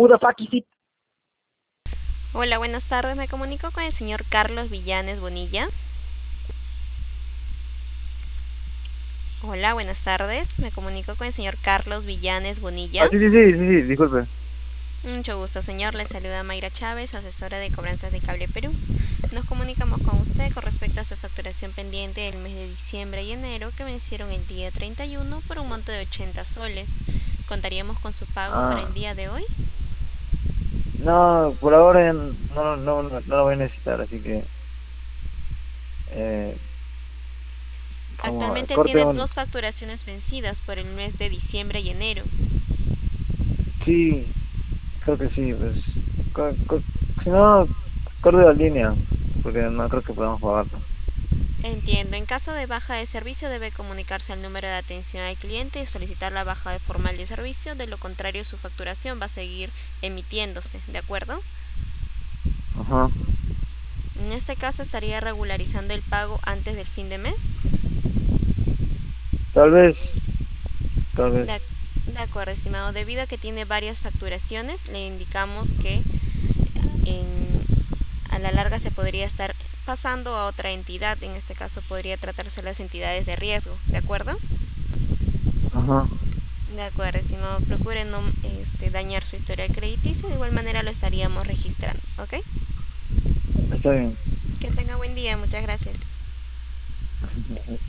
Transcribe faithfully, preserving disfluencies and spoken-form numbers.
Who the fuck is it? Hola, buenas tardes. Me comunico con el señor Carlos Villanes Bonilla. Hola, buenas tardes. Me comunico con el señor Carlos Villanes Ah, Bonilla. sí, sí, sí, sí, sí, disculpe. Mucho gusto, señor. Le saluda Mayra Chávez, asesora de cobranzas de Cable Perú. Nos comunicamos con usted con respecto a su facturación pendiente del mes de diciembre y enero que vencieron el día treinta y uno por un monto de ochenta soles. ¿Contaríamos con su pago para el Ah, día de hoy? no, por ahora no, no, no, no lo voy a necesitar, así que, eh, como, Actualmente corte tiene un, dos facturaciones vencidas por el mes de diciembre y enero. sí, creo que sí, pues, co- co- si no, corte la línea, porque no creo que podamos pagarlo. Entiendo. En caso de baja de servicio debe comunicarse al número de atención al cliente y solicitar la baja de formal de servicio. De lo contrario, su facturación va a seguir emitiéndose. ¿De acuerdo? Ajá, En este caso estaría regularizando el pago antes del fin de mes. tal vez, tal De, vez, de acuerdo, estimado. Debido a que tiene varias facturaciones, le indicamos que en, a la larga se podría estar pasando a otra entidad. En este caso podría tratarse las entidades de riesgo. ¿De acuerdo? ajá, De acuerdo, estimado. Procure no este, dañar su historial crediticio. De igual manera lo estaríamos registrando. ¿Ok? está bien. Que tenga buen día. Muchas gracias.